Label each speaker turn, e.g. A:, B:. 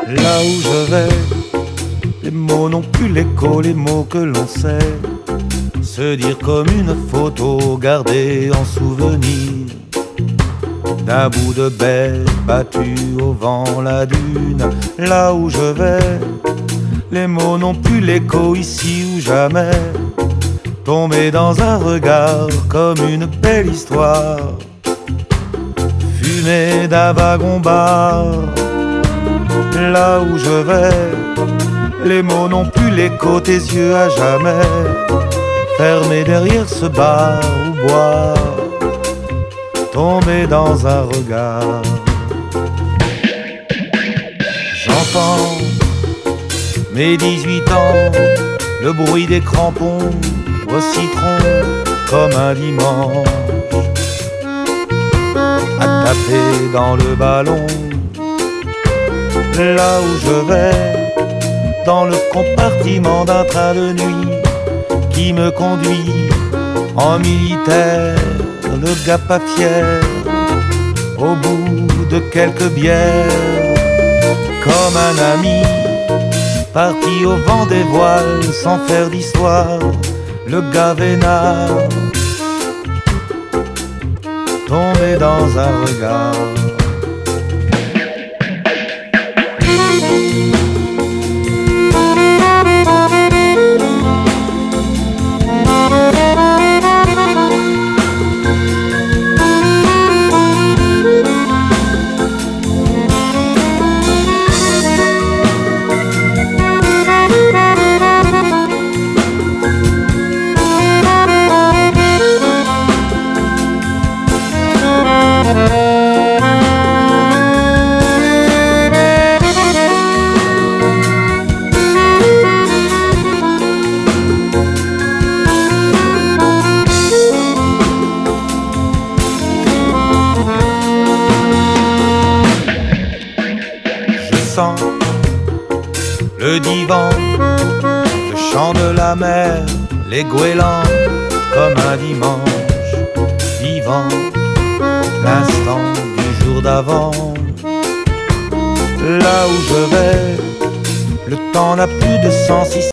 A: Là où je vais, les mots n'ont plus l'écho, les mots que l'on sait se dire comme une photo gardée en souvenir d'un bout de baie battu au vent la dune. Là où je vais, les mots n'ont plus l'écho ici ou jamais. Tomber dans un regard comme une belle histoire, fumée d'un wagon-bar. Là où je vais, les mots n'ont plus l'écho, tes yeux à jamais fermés derrière ce bar ou boire, tomber dans un regard. J'entends mes 18 ans, le bruit des crampons au citron comme un dimanche, à taper dans le ballon. Là où je vais, dans le compartiment d'un train de nuit qui me conduit en militaire, le gars pas fier, au bout de quelques bières, comme un ami parti au vent des voiles sans faire d'histoire, le gars vénard, tombé dans un regard. Le divan, le chant de la mer, les goélands comme un dimanche vivant, l'instant du jour d'avant. Là où je vais, le temps n'a plus de sens, il